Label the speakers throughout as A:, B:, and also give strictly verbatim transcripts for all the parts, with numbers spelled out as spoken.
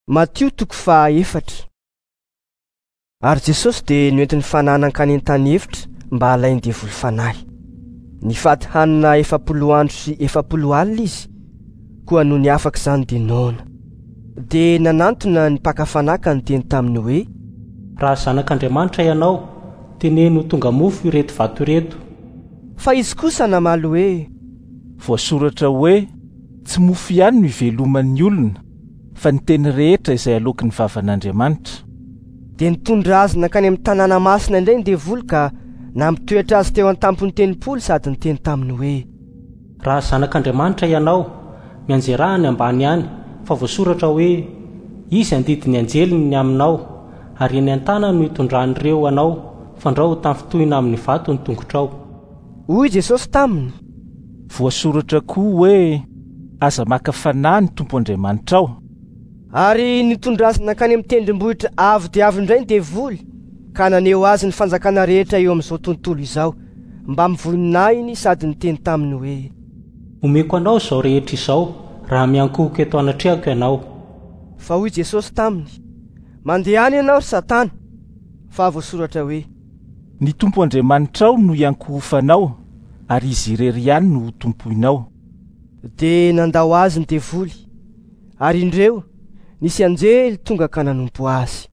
A: Matio toko faha efatra. Ary Jesosy dia noentin'ny fanahana hankany an-tany efitra mba halainy devoly fanahy. Nifaty hanina efapolo andro sy efapolo alina izy, koa no niafaka izany dia noana. Dia nanantona ny mpaka fanahy ka niteny taminy hoe,
B: raha zanak'Andriamanitra ianao, teneno tonga mofo ireto vato ireto.
A: Fa izy kosa namaly hoe,
C: voasoratra hoe, tsy mofo ihany no iveloman'ny olona, fa ny teny rehetra izay alokin'ny vavan'Andriamanitra.
A: dia nitondra azy nakany amin'ny tanàna masina indray ny devoly ka nampitoetra azy teo an-tampony tenimpolo sady niteny taminy hoe,
B: raha zanak'Andriamanitra ianao, mianjerahany ambany any, fa voasoratra hoe, izy andidiny anjeliny aminao, ary eny an-tanany no hitondran'ireo anao, fandrao tamin'ny fitohina amin'ny vato ny tongotrao.
A: Hoy Jesosy taminy,
C: voasoratra koa hoe, aza maka fanahy ny Tompo Andriamanitra ao.
A: Ary nitondra azy nakany amin'ny tendrombohitra avo dia avo indray ny devoly, ka naneho azy ny fanjakana rehetra eo amin'izao tontolo izao, mba mivoninainy sady niteny taminy hoe,
B: omeko anao izao rehetra izao, raha miankohoko eto anatrehako ianao.
A: Fa hoy Jesosy taminy, mandeha any ianao ry Satana, fa voasoratra hoe,
C: Ny Tompo Andriamanitra ao no iankohofanao, ary izy irery ihany no tompoinao.
A: dia nandao azy ny devoly, ary indreo nisy anjely tonga ka nanompo azy.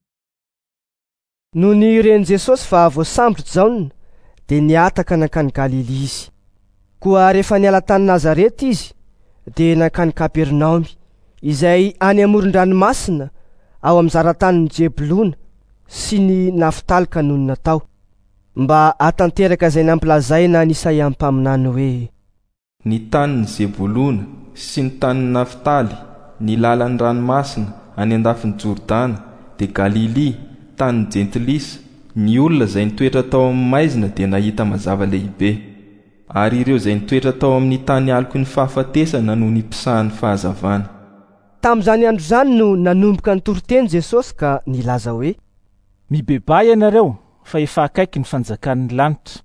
A: No ny ren'i Jesosy fa voasambotra jaona dia niataka nankany Galily izy. Koa rehefa niala tany Nazareta izy dia nankany Kapernaomy, izay any amoron-dranomasina ao amin'ny zaran-tanin'ny Jebolona sy ny Nafitaly ka no natao, mba hatanteraka izay nampilazaina ny Isaia amin'ny mpaminany hoe,
D: ny tanin'ny Jebolona sy ny tanin'ny Nafitaly, ny lalan'ny ranomasina any andafin'ny Jordana, dia Galily, tanin'ny Jentilisa, ny olona izay nitoetra tao amin'ny maizina dia nahita mazava lehibe, ary ireo izay nitoetra tao amin'ny tany aloko ny fahafatesana no nimpisahan'ny fahazavana.
A: Tamin'izany andro izany no nanomboka ny toriteny Jesosy ka nilaza hoe,
C: Mibebay ianareo, fa efa akaiky ny fanjakan'ny lanitra.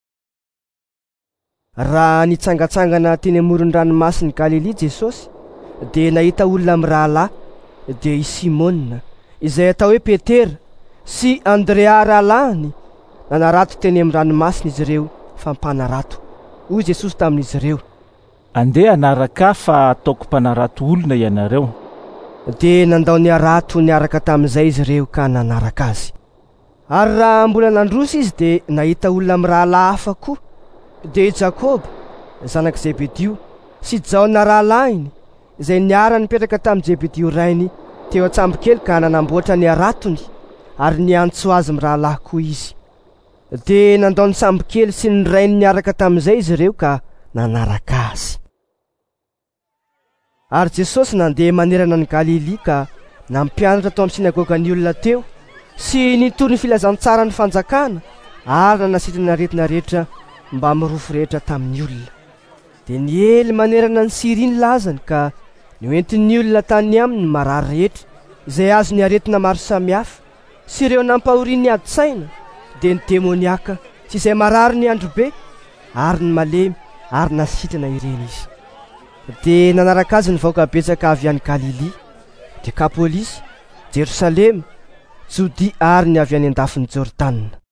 A: Raha nitsangatsangana teny amoron-dranomasiny Galily Jesosy, dia nahita olona mirahalahy, dia i Simona, izay atao hoe Petera, sy Andrea rahalahiny, nanarato teny amin'ny ranomasina izy ireo fampanarato. Hoy Jesosy tamin'izy ireo,
C: Andeha anaraka fa ataoko mpanarato olona ianareo.
A: dia nandao niarato niaraka tamin'izay izy ireo ka nanaraka azy. Ary raha mbola nandroso izy dia nahita olona mirahalahy hafa koa, dia i Jakoba, zanak' Zebedio, sy Jaona rahalahiny, izay niara nipetraka tamin'ny Zebedio rainy teo an-tsambokely ka nanamboatra ny aratony, ary niantso azy mirahalahy koa izy. Dia nandao ny sambokely sy ny rainy niaraka tamin'izay izy ireo ka nanaraka azy. Ary Jesosy nandeha manerana ny Galily ka nampianatra tao amin'ny sinagogan'ny olona teo, sy nitory ny filazantsara ny fanjakana, ary nanasitrana aretina rehetra mba mirofo rehetra tamin'ny olona. Dia niely manerana ny siriny lazany ka nioentin'ny olona tany aminy marary rehetra, izay azo ny aretina maro samihafa, sy ireo nampahoriany adi-tsaina, dia ny demoniaka sy izay marary ny andro be, ary ny malemy, ary nasitrana ireny izy. Dia nanaraka azy ny vahoaka betsaka avy any Galily, Dekapolisy, Jerosalema, Jodia ary ny avy any an-dafin'ny Jordana.